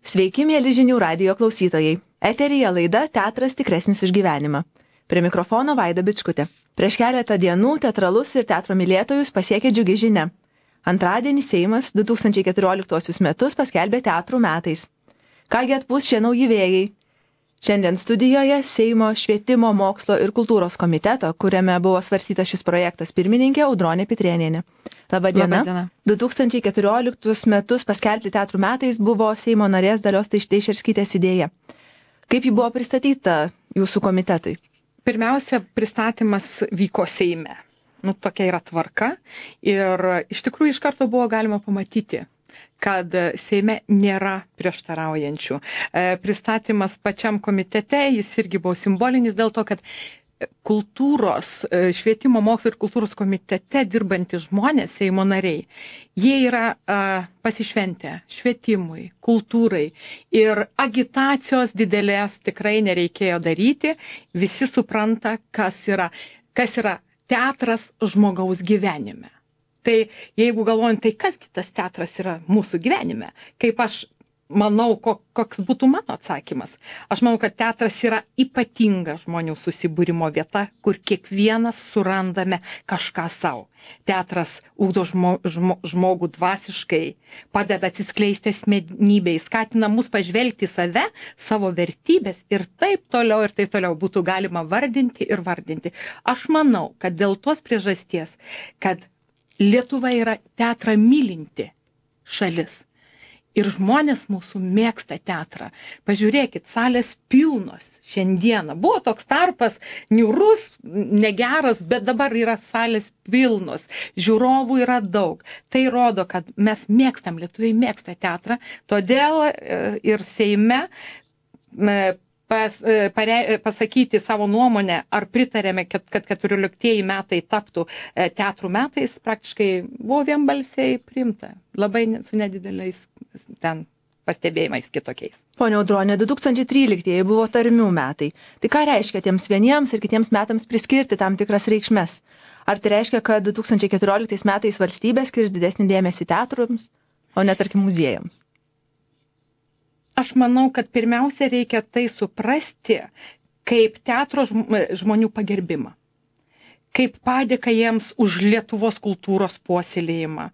Sveiki, mėly žinių radijo klausytojai. Eteryje laida Teatras tikresnis už gyvenimą. Prie mikrofono Vaida Bičkutė. Prieš keletą dienų teatralus ir teatro mylėtojus pasiekė džiugi žinia. Antradienį Seimas 2014 metus paskelbė teatrų metais. Kągi atpūs šie nauji vėjai? Šiandien studijoje Seimo švietimo, mokslo ir kultūros komiteto, kuriame buvo svarstytas šis projektas, pirmininkė Audronė Pitrėnienė. Labadiena. 2014 metus paskelbti teatrų metais buvo Seimo narės Dalios Teišerskytės idėja. Kaip ji buvo pristatyta jūsų komitetui? Pirmiausia, pristatymas vyko Seime. Tokia yra tvarka ir iš tikrųjų iš karto buvo galima pamatyti, kad Seime nėra prieštaraujančių. Pristatymas pačiam komitete, jis irgi buvo simbolinis dėl to, kad kultūros, švietimo, mokslo ir kultūros komitete dirbantys žmonės, Seimo nariai, jie yra pasišventę švietimui, kultūrai ir agitacijos didelės tikrai nereikėjo daryti. Visi supranta, kas yra teatras žmogaus gyvenime. Tai jeigu galvojant, tai kas kitas teatras yra mūsų gyvenime, kaip aš manau, koks būtų mano atsakymas. Aš manau, kad teatras yra ypatinga žmonių susibūrimo vieta, kur kiekvienas surandame kažką savo. Teatras ugdo žmogų dvasiškai, padeda atsiskleisti asmenybei, skatina mus pažvelgti save, savo vertybės ir taip toliau būtų galima vardinti ir vardinti. Aš manau, kad dėl tos priežasties, kad Lietuva yra teatrą mylinti šalis. Ir žmonės mūsų mėgsta teatrą. Pažiūrėkit, salės pilnos šiandieną. Buvo toks tarpas, niūrus, negeras, bet dabar yra salės pilnos. Žiūrovų yra daug. Tai rodo, kad mes mėgstam, lietuviai mėgsta teatrą. Todėl ir Seime pasakyti savo nuomonę, ar pritarėme, kad 14 metai taptų teatrų metais, praktiškai buvo vienbalsiai priimta. Labai su nedideliais ten pastebėjimais kitokiais. Pone Audronė, 2013 buvo tarmių metai. Tai ką reiškia tiems vieniems ir kitiems metams priskirti tam tikras reikšmes? Ar tai reiškia, kad 2014 metais valstybė skirs didesnį dėmesį teatrams, o ne tarkim muziejams? Aš manau, kad pirmiausia reikia tai suprasti kaip teatro žmonių pagerbimą, kaip padėką jiems už Lietuvos kultūros puoselėjimą,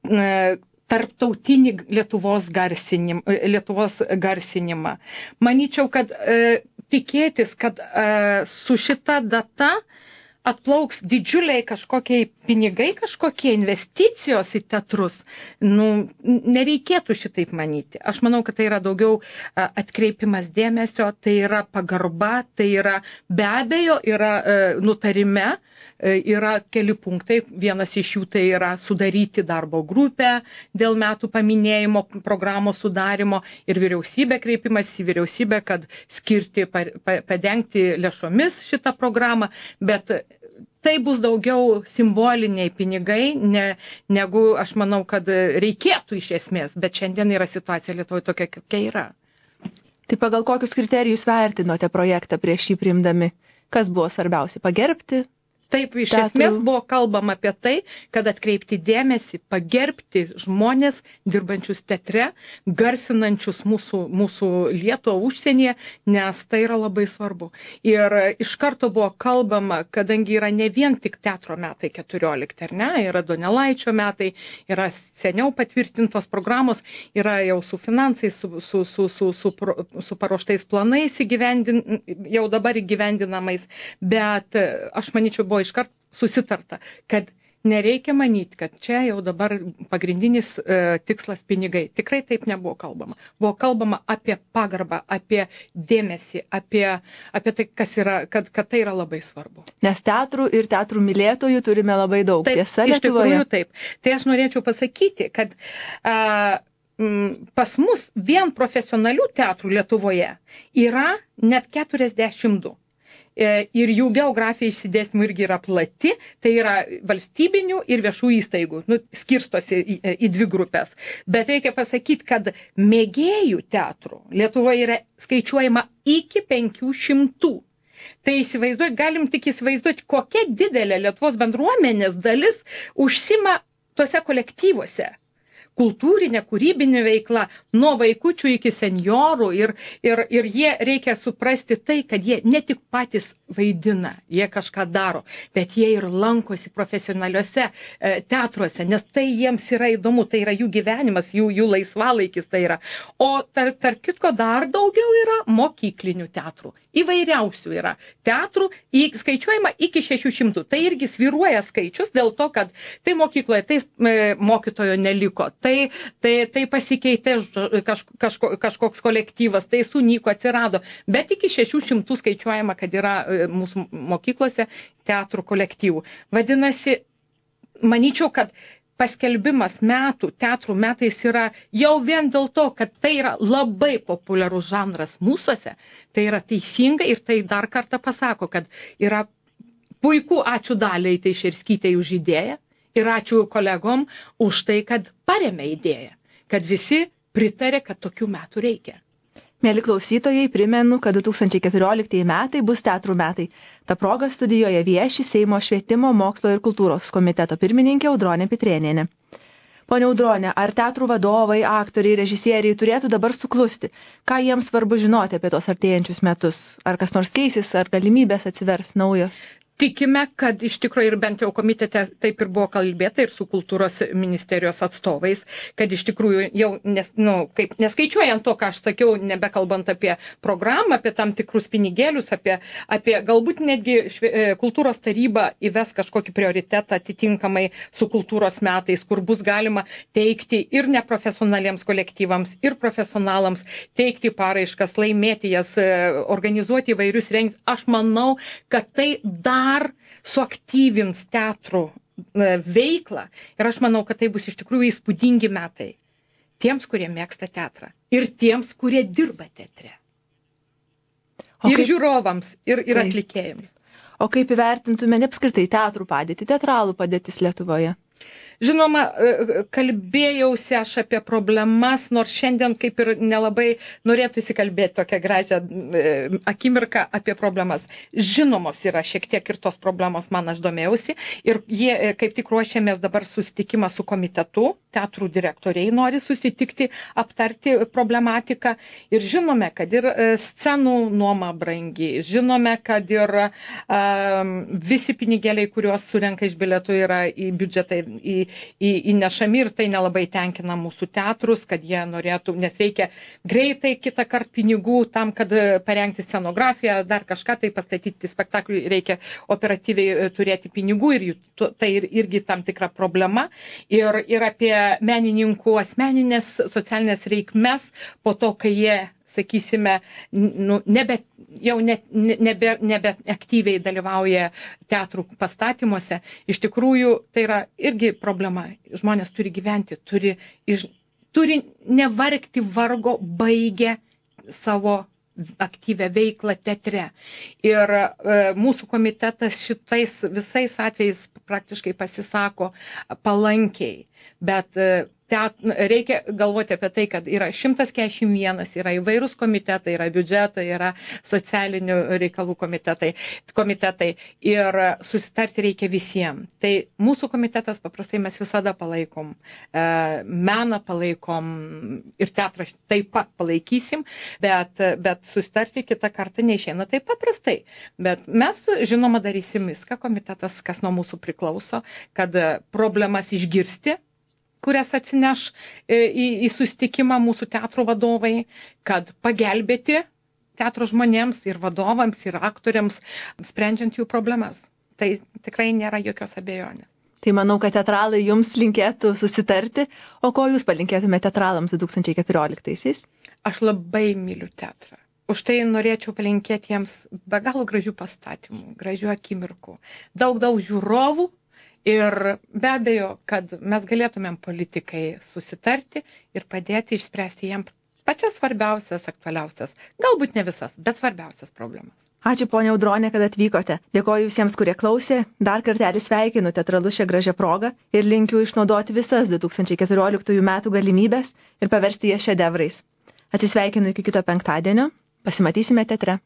tarptautinį Lietuvos garsinimą. Manyčiau, kad tikėtis, kad su šita data atplauks didžiuliai kažkokie pinigai, kažkokie investicijos į teatrus, nereikėtų šitaip manyti. Aš manau, kad tai yra daugiau atkreipimas dėmesio, tai yra pagarba, tai yra be abejo, yra nutarime, yra keli punktai. Vienas iš jų tai yra sudaryti darbo grupę dėl metų paminėjimo, programos sudarimo ir vyriausybė kreipimas į vyriausybę, kad skirti, padengti lėšomis šitą programą, bet tai bus daugiau simboliniai pinigai, negu aš manau, kad reikėtų iš esmės, bet šiandien yra situacija Lietuvoje tokia, kokia yra. Tai pagal kokius kriterijus vertinote projektą prieš jį priimdami? Kas buvo svarbiausia? Pagerbti? Taip, iš esmės buvo kalbama apie tai, kad atkreipti dėmesį, pagerbti žmonės dirbančius teatre, garsinančius mūsų Lietuvą užsienyje, nes tai yra labai svarbu. Ir iš karto buvo kalbama, kadangi yra ne vien tik teatro metai 14, ar ne, yra Donelaičio metai, yra seniau patvirtintos programos, yra jau su finansais, su paruoštais planais jau dabar įgyvendinamais, bet aš manyčiau, buvo iškart susitarta, kad nereikia manyti, kad čia jau dabar pagrindinis tikslas pinigai. Tikrai taip nebuvo kalbama. Buvo kalbama apie pagarbą, apie dėmesį, apie tai, kas yra, kad tai yra labai svarbu. Nes teatrų ir teatrų mylėtojų turime labai daug. Taip, tiesa, iš Lietuvoje? Tikrųjų taip. Tai aš norėčiau pasakyti, kad pas mus vien profesionalių teatrų Lietuvoje yra net 42. Ir jų geografija išsidėstymų irgi yra plati, tai yra valstybinių ir viešų įstaigų, skirstosi į dvi grupės. Bet reikia pasakyti, kad mėgėjų teatrų Lietuvoje yra skaičiuojama iki 500. Tai galim tik įsivaizduoti, kokia didelė Lietuvos bendruomenės dalis užsima tuose kolektyvuose, kultūrinė, kūrybinė veikla nuo vaikučių iki seniorų ir jie reikia suprasti tai, kad jie ne tik patys vaidina, jie kažką daro, bet jie ir lankosi profesionaliuose teatruose, nes tai jiems yra įdomu, tai yra jų gyvenimas, jų laisvalaikis tai yra. O tarp kitko dar daugiau yra mokyklinių teatrų. Įvairiausių yra teatrų, skaičiuojama iki 600. Tai irgi svyruoja skaičius dėl to, kad tai mokykloje, tai mokytojo neliko, tai pasikeitė kažkoks kolektyvas, tai sunyko, atsirado. Bet iki 600 skaičiuojama, kad yra mūsų mokyklose teatrų kolektyvų. Vadinasi, manyčiau, kad paskelbimas teatrų metais yra jau vien dėl to, kad tai yra labai populiarus žanras mūsuose, tai yra teisinga ir tai dar kartą pasako, kad yra puiku, ačiū Daliai Teišerskytei už idėją ir ačiū kolegom už tai, kad paremė idėją, kad visi pritarė, kad tokių metų reikia. Mėly klausytojai, primenu, kad 2014 metai bus teatrų metai. Ta proga studijoje vieši Seimo švietimo, mokslo ir kultūros komiteto pirmininkė Audronė Pitrėnienė. Pone Audronė, ar teatrų vadovai, aktoriai, režisieriai turėtų dabar suklusti? Ką jiems svarbu žinoti apie tos artėjančius metus? Ar kas nors keisis, ar galimybės atsivers naujos? Tikime, kad iš tikrųjų ir bent jau komitete taip ir buvo kalbėta ir su kultūros ministerijos atstovais, kad iš tikrųjų jau, neskaičiuojant to, ką aš sakiau, nebekalbant apie programą, apie tam tikrus pinigėlius, apie galbūt netgi kultūros taryba įves kažkokį prioritetą atitinkamai su kultūros metais, kur bus galima teikti ir neprofesionaliems kolektyvams, ir profesionalams, teikti paraiškas, laimėti jas, organizuoti įvairius renginius. Aš manau, kad tai dar suaktyvins teatrų veiklą ir aš manau, kad tai bus iš tikrųjų įspūdingi metai tiems, kurie mėgsta teatrą ir tiems, kurie dirba teatre. Ir žiūrovams, ir atlikėjams. O kaip įvertintume apskritai teatrų padėtį, teatralų padėtis Lietuvoje? Žinoma, kalbėjausi aš apie problemas, nors šiandien kaip ir nelabai norėtųsi kalbėti tokią gražią akimirką apie problemas. Žinomos yra šiek tiek ir tos problemos, man aš domėjausi. Ir jie kaip tik ruošiamės dabar susitikimą su komitetu, teatrų direktoriai nori susitikti, aptarti problematiką. Ir žinome, kad ir scenų nuoma brangi, žinome, kad ir visi pinigėliai, kuriuos surenka iš bilietų, yra į biudžetą įnešami ir tai nelabai tenkina mūsų teatrus, kad jie norėtų, nes reikia greitai kitą kartą pinigų tam, kad parengti scenografiją, dar kažką tai pastatyti spektaklį, reikia operatyviai turėti pinigų ir tai irgi tam tikra problema. Ir apie menininkų asmeninės socialinės reikmes po to, kai jie, sakysime, nebe aktyviai dalyvauja teatrų pastatymuose. Iš tikrųjų, tai yra irgi problema. Žmonės turi gyventi, turi nevargti vargo, baigę savo aktyvę veiklą teatre. Ir mūsų komitetas šitais visais atvejais praktiškai pasisako palankiai. Bet reikia galvoti apie tai, kad yra 141, yra įvairūs komitetai, yra biudžetai, yra socialinių reikalų komitetai ir susitarti reikia visiems. Tai mūsų komitetas paprastai mes visada palaikom, meną palaikom ir teatrą taip pat palaikysim, bet susitarti kitą kartą neišeina taip paprastai. Bet mes, žinoma, darysim viską, komitetas, kas nuo mūsų priklauso, kad problemas išgirsti, kurias atsineš į susitikimą mūsų teatro vadovai, kad pagelbėti teatro žmonėms ir vadovams, ir aktoriams, sprendžiant jų problemas. Tai tikrai nėra jokios abejonės. Tai manau, kad teatralai jums linkėtų susitarti, o ko jūs palinkėtumėte teatralams 2014-aisiais? Aš labai myliu teatrą. Už tai norėčiau palinkėti jiems be galo gražių pastatymų, gražių akimirkų, daug žiūrovų. Ir be abejo, kad mes galėtumėm politikai susitarti ir padėti išspręsti jiems pačias svarbiausias, aktualiausias, galbūt ne visas, bet svarbiausias problemas. Ačiū, ponia Audronė, kad atvykote. Dėkoju visiems, kurie klausė. Dar kartelį sveikinu teatralus šią gražią progą ir linkiu išnaudoti visas 2014 metų galimybės ir paversti jas šedevrais. Atsisveikinu iki kito penktadienio. Pasimatysime teatre.